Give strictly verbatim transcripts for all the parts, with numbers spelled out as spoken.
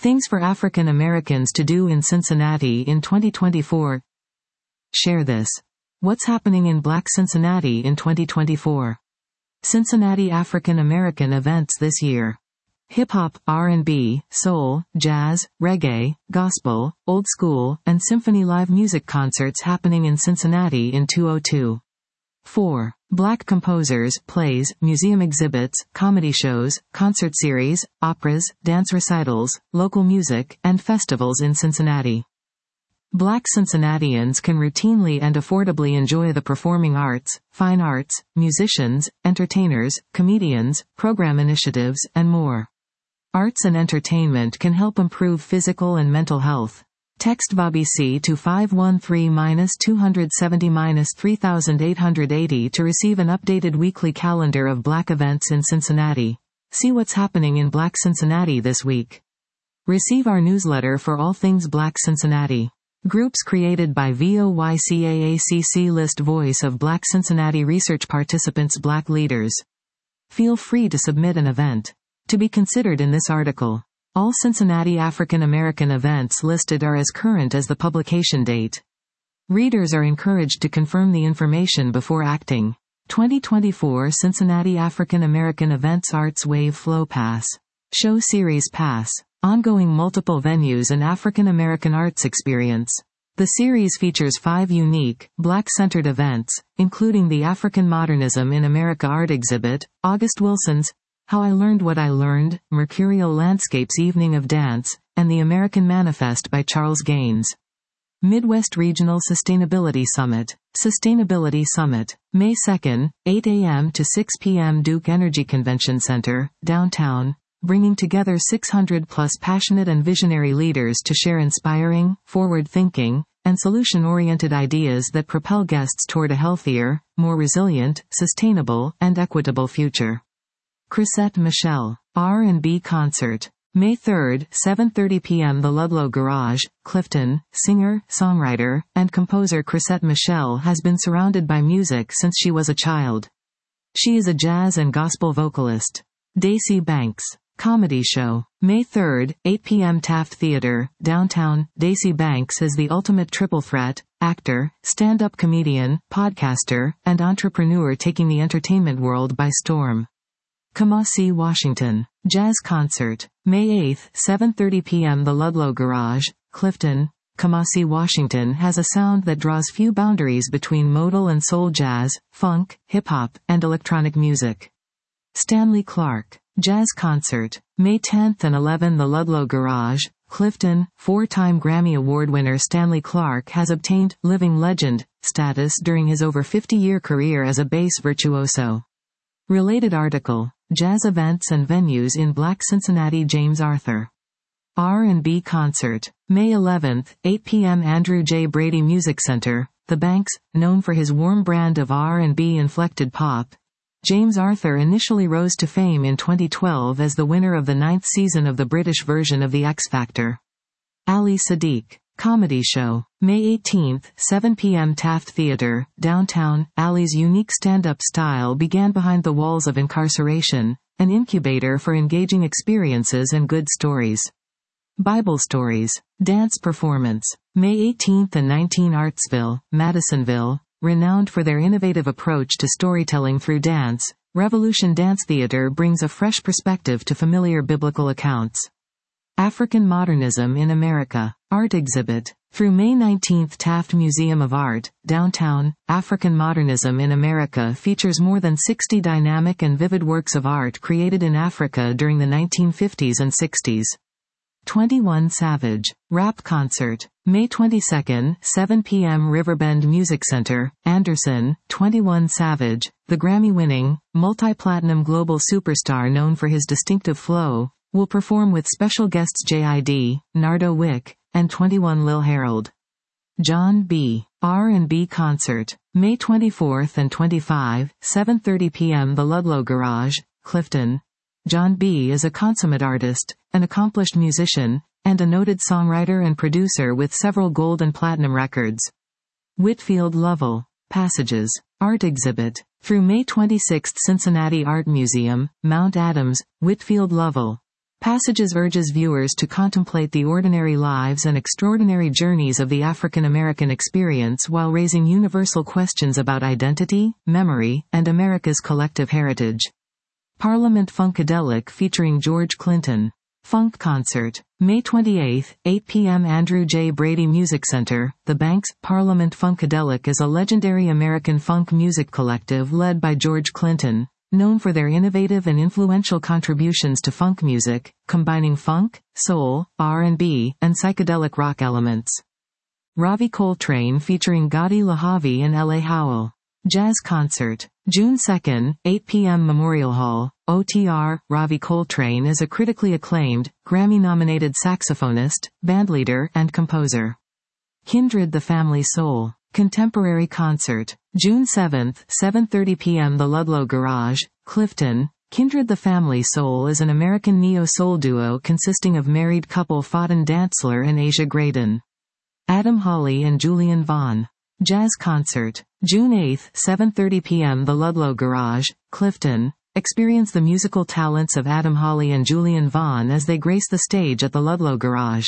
Things for African Americans to do in Cincinnati in twenty twenty-four. Share this. What's happening in Black Cincinnati in twenty twenty-four? Cincinnati African American events this year. Hip-hop, R and B, soul, jazz, reggae, gospel, old school, and symphony live music concerts happening in Cincinnati in two thousand two. four. Black composers, plays, museum exhibits, comedy shows, concert series, operas, dance recitals, local music, and festivals in Cincinnati. Black Cincinnatians can routinely and affordably enjoy the performing arts, fine arts, musicians, entertainers, comedians, program initiatives, and more. Arts and entertainment can help improve physical and mental health. Text V A B C to five one three two seven zero three eight eight zero to receive an updated weekly calendar of Black events in Cincinnati. See what's happening in Black Cincinnati this week. Receive our newsletter for all things Black Cincinnati. Groups created by VOYCAACC list Voice of Black Cincinnati Research Participants Black Leaders. Feel free to submit an event to be considered in this article. All Cincinnati African American events listed are as current as the publication date. Readers are encouraged to confirm the information before acting. twenty twenty-four Cincinnati African American Events Arts Wave Flow Pass. Show Series Pass. Ongoing multiple venues and African American arts experience. The series features five unique, Black-centered events, including the African Modernism in America Art Exhibit, August Wilson's How I Learned What I Learned, Mercurial Landscapes Evening of Dance, and the American Manifest by Charles Gaines. Midwest Regional Sustainability Summit. Sustainability Summit. May second, eight a m to six p m Duke Energy Convention Center, downtown, bringing together six hundred plus passionate and visionary leaders to share inspiring, forward-thinking, and solution-oriented ideas that propel guests toward a healthier, more resilient, sustainable, and equitable future. Chrisette Michele. R and B Concert. May third, seven thirty p m The Ludlow Garage, Clifton. Singer, songwriter, and composer Chrisette Michele has been surrounded by music since she was a child. She is a jazz and gospel vocalist. Daisy Banks. Comedy show. May third, eight p m Taft Theater, downtown. Daisy Banks is the ultimate triple threat: actor, stand-up comedian, podcaster, and entrepreneur taking the entertainment world by storm. Kamasi Washington. Jazz Concert. May eighth, seven thirty p m The Ludlow Garage, Clifton. Kamasi Washington has a sound that draws few boundaries between modal and soul jazz, funk, hip-hop, and electronic music. Stanley Clarke. Jazz Concert. May tenth and eleventh The Ludlow Garage, Clifton. Four-time Grammy Award winner Stanley Clarke has obtained living legend status during his over fifty-year career as a bass virtuoso. Related article. Jazz events and venues in Black Cincinnati. James Arthur. R and B Concert. May eleventh, eight p m Andrew J. Brady Music Center, The Banks. Known for his warm brand of R and B inflected pop, James Arthur initially rose to fame in twenty twelve as the winner of the ninth season of the British version of The X Factor. Ali Sadiq. Comedy show. May eighteenth, seven p m Taft Theater, downtown. Ali's unique stand-up style began behind the walls of incarceration, an incubator for engaging experiences and good stories. Bible Stories. Dance performance. May eighteenth and nineteenth Artsville, Madisonville. Renowned for their innovative approach to storytelling through dance, Revolution Dance Theater brings a fresh perspective to familiar biblical accounts. African Modernism in America. Art Exhibit. Through May nineteenth Taft Museum of Art, downtown. African Modernism in America features more than sixty dynamic and vivid works of art created in Africa during the nineteen fifties and sixties. twenty-one Savage. Rap Concert. May twenty-second, seven p m Riverbend Music Center, Anderson. twenty-one Savage, the Grammy-winning, multi-platinum global superstar known for his distinctive flow, will perform with special guests J I D, Nardo Wick, and twenty-one Lil Harold. John B. R and B Concert. May twenty-fourth and twenty-fifth, seven thirty p m The Ludlow Garage, Clifton. John B. is a consummate artist, an accomplished musician, and a noted songwriter and producer with several gold and platinum records. Whitfield Lovell. Passages. Art Exhibit. Through May twenty-sixth Cincinnati Art Museum, Mount Adams, Whitfield Lovell. Passages urges viewers to contemplate the ordinary lives and extraordinary journeys of the African American experience while raising universal questions about identity, memory, and America's collective heritage. Parliament Funkadelic featuring George Clinton. Funk Concert. May twenty-eighth, eight p m Andrew J. Brady Music Center, The Banks. Parliament Funkadelic is a legendary American funk music collective led by George Clinton, known for their innovative and influential contributions to funk music, combining funk, soul, R and B, and psychedelic rock elements. Ravi Coltrane featuring Gotti Lahavi and L A Howell. Jazz Concert. June second, eight p m Memorial Hall, O T R. Ravi Coltrane is a critically acclaimed, Grammy-nominated saxophonist, bandleader, and composer. Kindred the Family Soul. Contemporary Concert. June seventh, seven thirty p m The Ludlow Garage, Clifton. Kindred the Family Soul is an American neo-soul duo consisting of married couple Faden Dantzler and Asia Graydon. Adam Hawley and Julian Vaughn. Jazz Concert. June eighth, seven thirty p m The Ludlow Garage, Clifton. Experience the musical talents of Adam Hawley and Julian Vaughn as they grace the stage at the Ludlow Garage.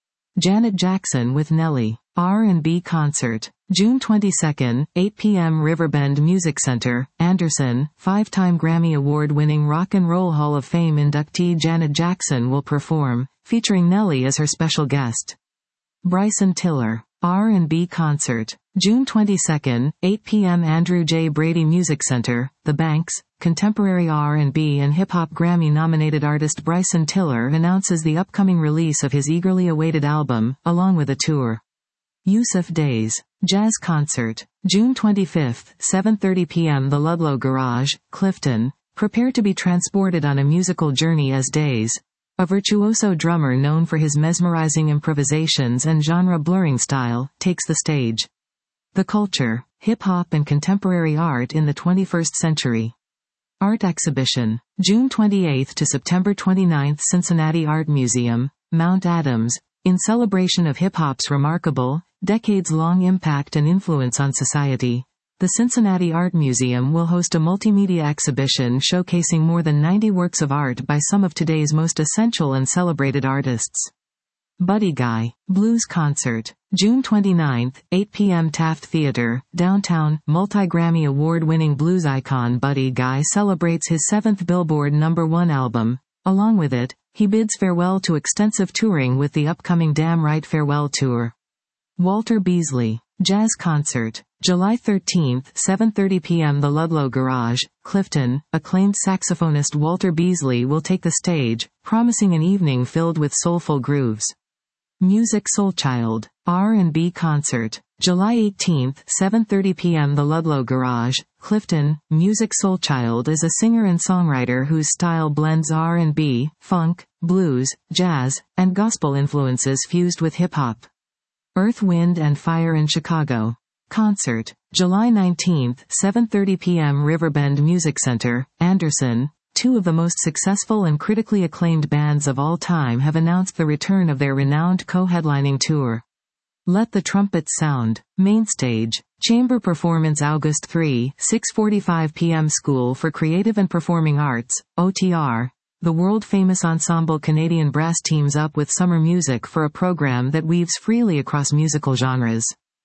Janet Jackson with Nelly. R and B Concert. June twenty-second, eight p m Riverbend Music Center, Anderson. Five-time Grammy Award-winning Rock and Roll Hall of Fame inductee Janet Jackson will perform, featuring Nelly as her special guest. Bryson Tiller. R and B Concert. June twenty-second, eight p m Andrew J. Brady Music Center, The Banks. Contemporary R and B and hip-hop Grammy-nominated artist Bryson Tiller announces the upcoming release of his eagerly awaited album, along with a tour. Yusuf Days. Jazz Concert. June twenty-fifth, seven thirty p m The Ludlow Garage, Clifton. Prepare to be transported on a musical journey as Days, a virtuoso drummer known for his mesmerizing improvisations and genre-blurring style, takes the stage. The Culture. Hip-hop and contemporary art in the twenty-first century. Art Exhibition. June twenty-eighth to September twenty-ninth Cincinnati Art Museum, Mount Adams. In celebration of hip-hop's remarkable, decades-long impact and influence on society, the Cincinnati Art Museum will host a multimedia exhibition showcasing more than ninety works of art by some of today's most essential and celebrated artists. Buddy Guy. Blues Concert. June twenty-ninth, eight p m Taft Theater, Downtown. Multi-Grammy award-winning blues icon Buddy Guy celebrates his seventh Billboard number one album. Along with it, he bids farewell to extensive touring with the upcoming Damn Right Farewell Tour. Walter Beasley. Jazz Concert. July thirteenth, seven thirty p m The Ludlow Garage, Clifton. Acclaimed saxophonist Walter Beasley will take the stage, promising an evening filled with soulful grooves. Music Soulchild. R and B Concert. July eighteenth, seven thirty p m The Ludlow Garage, Clifton. Music Soulchild is a singer and songwriter whose style blends R and B, funk, blues, jazz, and gospel influences fused with hip-hop. Earth, Wind and Fire in Chicago. Concert. July nineteenth, seven thirty p m Riverbend Music Center, Anderson. Two of the most successful and critically acclaimed bands of all time have announced the return of their renowned co-headlining tour. Let the Trumpets Sound. Mainstage. Chamber Performance August third, six forty-five p m School for Creative and Performing Arts, O T R. The world-famous ensemble Canadian Brass teams up with summer music for a program that weaves freely across musical genres.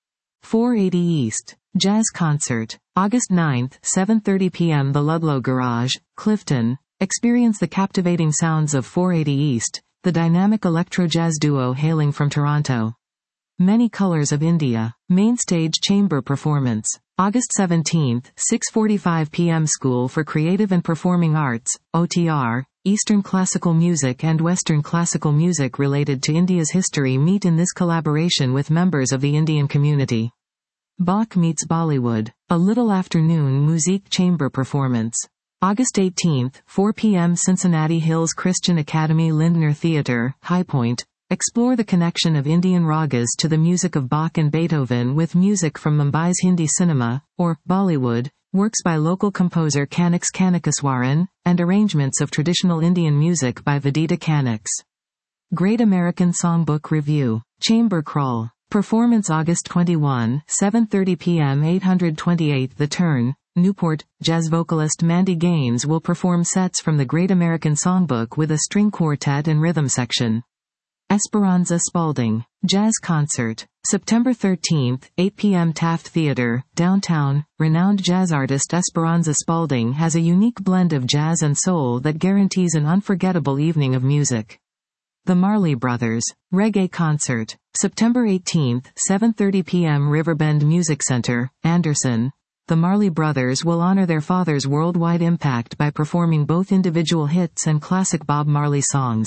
four eighty East. Jazz Concert. August ninth, seven thirty p m The Ludlow Garage, Clifton. Experience the captivating sounds of four eighty East, the dynamic electro-jazz duo hailing from Toronto. Many Colors of India. Mainstage Chamber Performance. August seventeenth, six forty-five p m School for Creative and Performing Arts, O T R. Eastern classical music and Western classical music related to India's history meet in this collaboration with members of the Indian community. Bach meets Bollywood. A Little Afternoon Musique Chamber Performance. August eighteenth, four p m Cincinnati Hills Christian Academy Lindner Theater, High Point. Explore the connection of Indian ragas to the music of Bach and Beethoven with music from Mumbai's Hindi cinema, or Bollywood, works by local composer Kanix Kanikaswaran, and arrangements of traditional Indian music by Vidita Kanix. Great American Songbook Review. Chamber Crawl. Performance August twenty-first, seven thirty p m eight twenty-eight The Turn. Newport, jazz vocalist Mandy Gaines will perform sets from the Great American Songbook with a string quartet and rhythm section. Esperanza Spalding, Jazz Concert. September thirteenth, eight p m Taft Theatre, downtown. Renowned jazz artist Esperanza Spalding has a unique blend of jazz and soul that guarantees an unforgettable evening of music. The Marley Brothers, Reggae Concert. September eighteenth, seven thirty p m Riverbend Music Center, Anderson. The Marley Brothers will honor their father's worldwide impact by performing both individual hits and classic Bob Marley songs.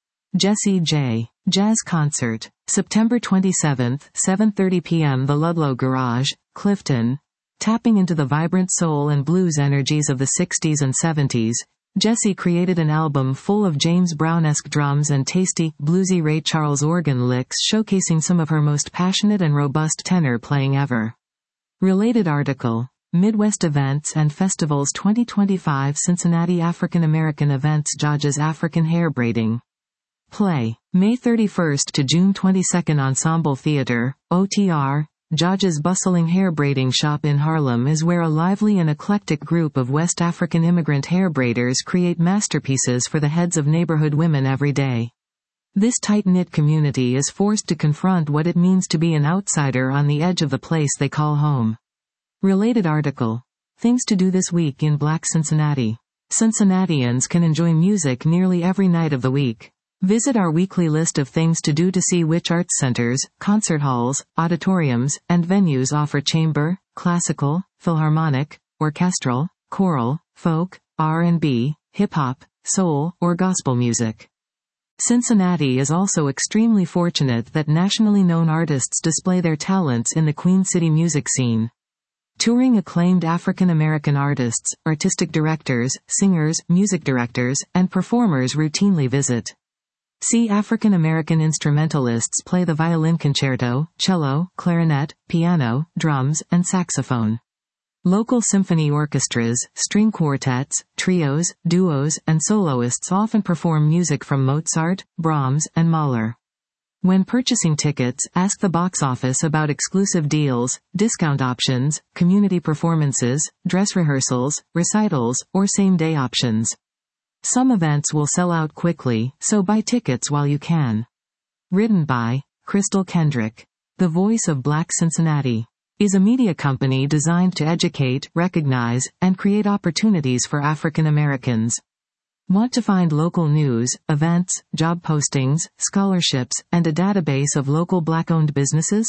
Jessie J. Jazz Concert. September twenty-seventh, seven thirty p m The Ludlow Garage, Clifton. Tapping into the vibrant soul and blues energies of the sixties and seventies, Jessie created an album full of James Brown-esque drums and tasty, bluesy Ray Charles organ licks showcasing some of her most passionate and robust tenor playing ever. Related article. Midwest Events and Festivals twenty twenty-five Cincinnati African American Events Judges African Hair Braiding. Play. May thirty-first to June twenty-second Ensemble Theater, O T R, Judge's bustling hair braiding shop in Harlem is where a lively and eclectic group of West African immigrant hair braiders create masterpieces for the heads of neighborhood women every day. This tight-knit community is forced to confront what it means to be an outsider on the edge of the place they call home. Related article. Things to do this week in Black Cincinnati. Cincinnatians can enjoy music nearly every night of the week. Visit our weekly list of things to do to see which arts centers, concert halls, auditoriums, and venues offer chamber, classical, philharmonic, orchestral, choral, folk, R and B, hip-hop, soul, or gospel music. Cincinnati is also extremely fortunate that nationally known artists display their talents in the Queen City music scene. Touring acclaimed African American artists, artistic directors, singers, music directors, and performers routinely visit. See African American instrumentalists play the violin concerto, cello, clarinet, piano, drums, and saxophone. Local symphony orchestras, string quartets, trios, duos, and soloists often perform music from Mozart, Brahms, and Mahler. When purchasing tickets, ask the box office about exclusive deals, discount options, community performances, dress rehearsals, recitals, or same-day options. Some events will sell out quickly, so buy tickets while you can. Written by Crystal Kendrick. The Voice of Black Cincinnati is a media company designed to educate, recognize, and create opportunities for African Americans. Want to find local news, events, job postings, scholarships, and a database of local Black-owned businesses?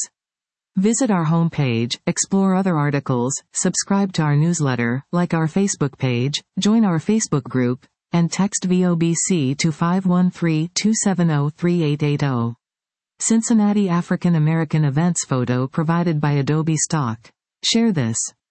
Visit our homepage, explore other articles, subscribe to our newsletter, like our Facebook page, join our Facebook group, and text V O B C to five one three, two seven zero, three eight eight zero. Cincinnati African American Events photo provided by Adobe Stock. Share this.